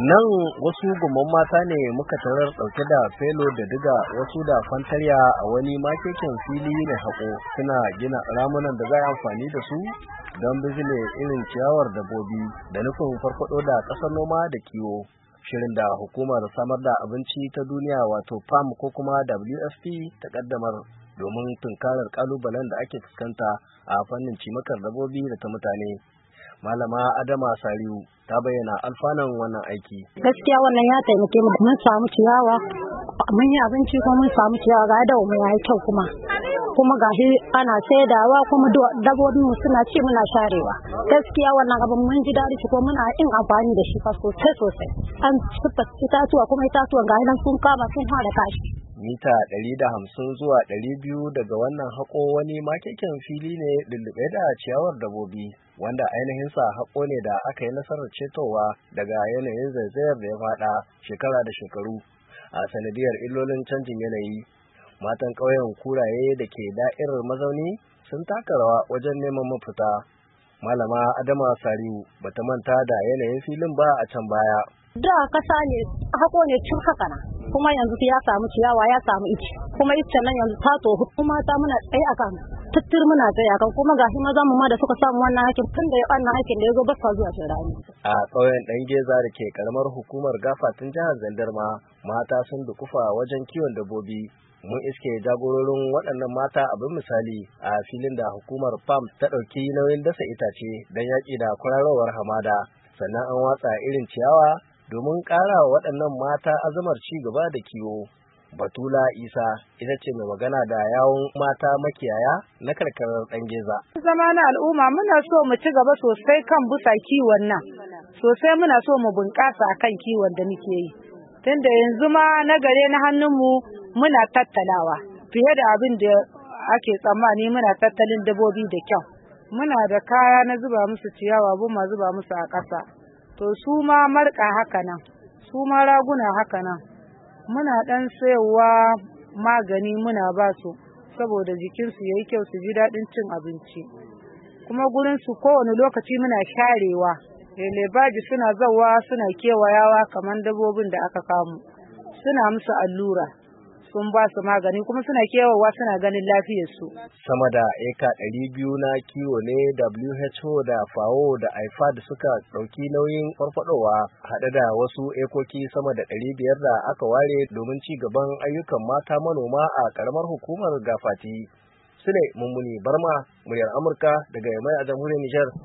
Nan wasu gumman mata ne muka tarar ɗauke da felo da diga wasu da fantarya a wani makekin fili mai haƙo suna gina ramunan da za a amfani da su don bizile irin ciyawar dabbobi da nufin farfado da ƙasar noma da kiwo. Shirin da hukumar samar da abinci ta duniya wato PAM ko kuma WFP ta ƙaddamar domin tunkarar ƙalubalen da ake fuskanta a fannin cimakar dabbobi da ta mutane. Malama Adama Saliu ta bayyana alfanan wannan aiki. Gaskiya wannan ya taimake mu, mun samu ciyawa, mun yi abinci kuma mun samu ciyawa, ga da mu yayi kyau kuma gashi ana saidawa kuma dabbobin mu suna ci muna sharewa. Gaskiya wannan abin mun ji dadi shi ko muna yin amfani da shi fa sosai. An shuka itatuwa kuma itatuwan ga nan sun kama sun fara kashi. Mita 150 zuwa 200 daga wannan haƙo wani makekin fili ne lullube da ciyawar dabbobi wanda ainihin sa haƙo ne da aka yi nasarar cetowa daga yanayin zaizayar da ya faɗa shekara da shekaru a sanadiyar illolin canjin yanayi. Matan ƙauyen Kuraye da ke da'irar mazauni sun taka rawa wajen neman mafita. Malama Adama Saliu bata manta da yanayin filin ba a can baya. Da kasa ne haƙo ne cin haka na kuma yanzu ya samu ciyawa ya samu ice kuma ice nan yanzu ta tohu kuma ta muna tsaye akan tuttur muna tsaye akan kuma gashi maza mu ma da suka samu wannan aikin tun da wannan aikin da ya zo ba sa zuwa shirani. A ƙauyen Ɗangeza da ke karamar hukumar Gafatin jihar Zandarma mata sun dukufa wajen kiwon dabbobi. Mun iske jagororin waɗannan mata abin misali a filin da hukumar PAM ta ɗauki nauyin dasa itace don yaƙi da kwararowar hamada, sannan an watsa irin ciyawa domin ƙara wa waɗannan mata azamar ci gaba da kiwo. Batula Isa ita ce mai magana da yawun mata makiyaya na karkarar Ɗangeza. Zama na al'umma muna so mu ci gaba sosai kan busa kiwon nan, sosai muna so mu bunƙasa akan kiwon da muke yi. Tunda yanzu ma na gare na hannunmu muna tattalawa fiye da abin da ake tsammani, muna tattalin dabbobi da kyau. Muna da kaya na zuba musu ciyawa buma zuba musu a ƙasa. To su ma marƙa haka nan, su ma raguna haka nan. Muna ɗan sayowa magani muna ba su saboda jikinsu ya yi kyau su ji daɗin cin abinci. Kuma gurinsu kowane lokaci muna sharewa. Lebaji suna zawa suna kewayawa kamar dabbobin da aka kamu. Suna musu allura. Sun ba su magani kuma suna kewawa suna ganin lafiyarsu. Sama da eka 200 na kiwo ne WHO da FAO da IFAD suka ɗauki nauyin farfadowa haɗe da wasu ekoki sama da 500 da aka ware domin ci gaban ayyukan mata manoma a ƙaramar hukumar Gafati. Sule Mummuni Barma, muryar Amurka daga Yamai a jamhuriyar Nijar.